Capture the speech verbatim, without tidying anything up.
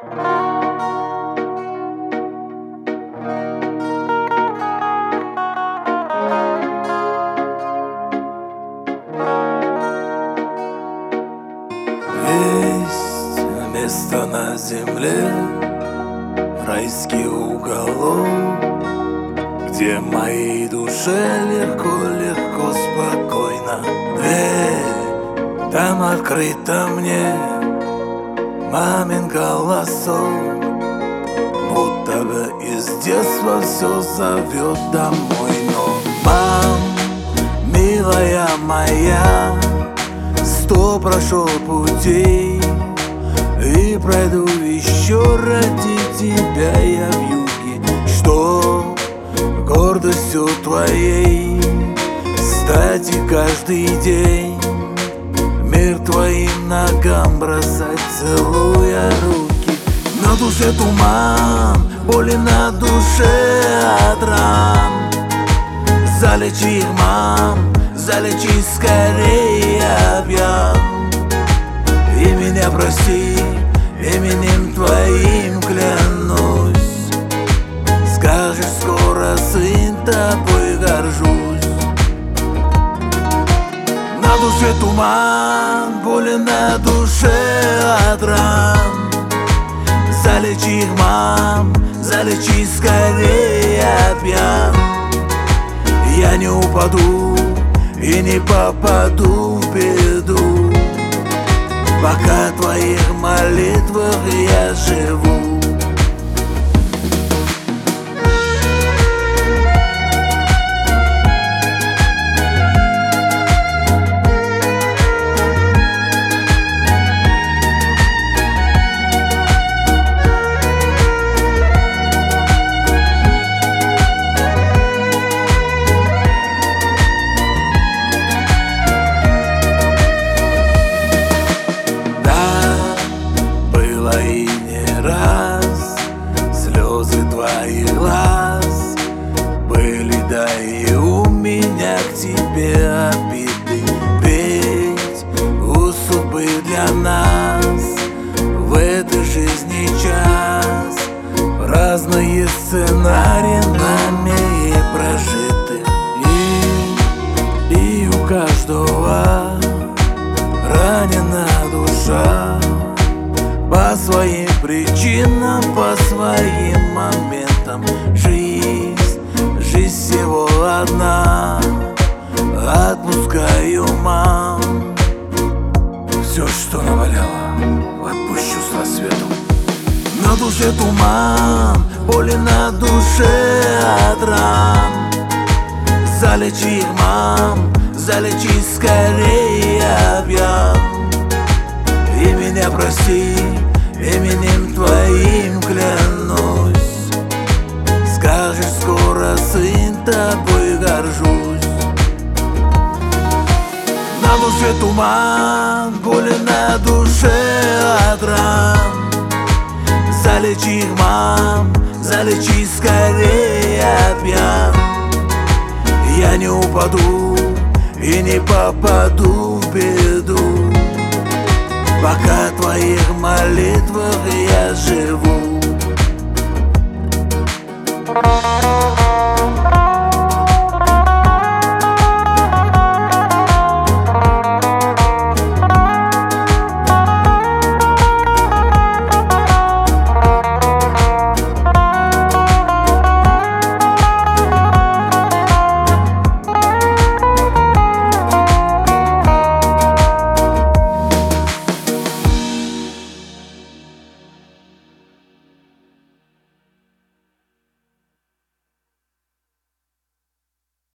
Есть место на земле, райский уголок, где моей душе легко-легко, спокойно. Дверь там открыта мне, мамин голосок, будто бы из детства все зовет домой. Но, мам, милая моя, сто прошел путей и пройду еще ради тебя я в юге, что гордостью твоей стать и каждый день мир твоим ногам бросать, целуя руки. На душе туман, боли на душе от ран. Залечи их, мам, залечи скорее, я пьян. И меня прости, именем твоим клянусь. Скажешь скоро, сын, тобой горжусь. На душе туман, боли на душе от ран. Залечи их, мам, залечи скорее, я пьян. Я не упаду и не попаду в беду, пока в твоих молитвах я живу. И не раз слезы твоих глаз были, да и у меня к тебе обиды. Ведь у судьбы для нас в этой жизни час разные сценарии нами прожиты. И, и у каждого ранена душа по своим причинам, по своим моментам. Жизнь, жизнь всего одна. Отпускаю, мам, все, что наваляло, отпущу с рассветом. На душе туман, боли на душе от ран. Залечи их, мам, залечи скорее, я пьян. И меня прости, именем твоим клянусь. Скажешь скоро, сын, тобой горжусь. На душе туман, боли на душе от ран. Залечи их, мам, залечи скорее, я пьян. Я не упаду и не попаду в беду, пока в твоих молитвах я живу.